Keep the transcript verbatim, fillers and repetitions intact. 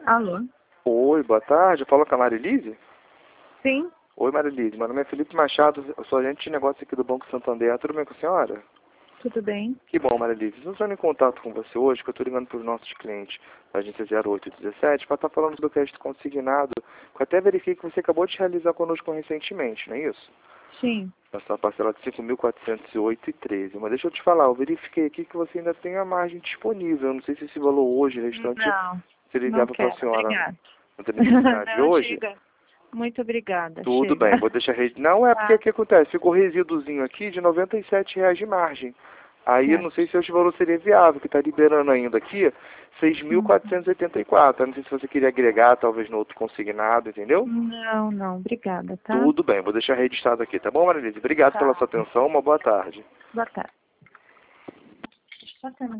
Alô? Oi, boa tarde. Fala com a Marilise? Sim, Oi, Marilise. Meu nome é Felipe Machado, eu sou agente de negócio aqui do Banco Santander. Tudo bem com a senhora? tudo bem. Que bom, Marilise. Estou entrando em contato com você hoje, que eu estou ligando para os nossos clientes da agência zero oito dezessete para estar falando do crédito consignado, que eu até verifiquei que você acabou de realizar conosco recentemente, não é isso? Sim. Essa parcela de cinco mil quatrocentos e oito reais e treze centavos. Mas deixa eu te falar, eu verifiquei aqui que você ainda tem a margem disponível. Eu não sei se esse valor hoje, restante, Não, seria não viável para a quero. senhora. Obrigada. Não tem necessidade de Não, hoje? chega. Muito obrigada. Tudo Chega. bem, vou deixar... Re... Não é porque o Tá, que acontece? Ficou resíduozinho aqui de noventa e sete reais de margem. Aí eu não certo. sei se esse valor seria viável, que está liberando ainda aqui seis mil Uhum. quatrocentos e oitenta e quatro. Eu não sei se você queria agregar, talvez no outro consignado, entendeu? Não, não. Obrigada, tá? Tudo bem, vou deixar registrado aqui, tá bom, Marilise? Obrigado pela Tá. sua atenção, uma boa tarde. Boa tarde. Deixa eu só terminar.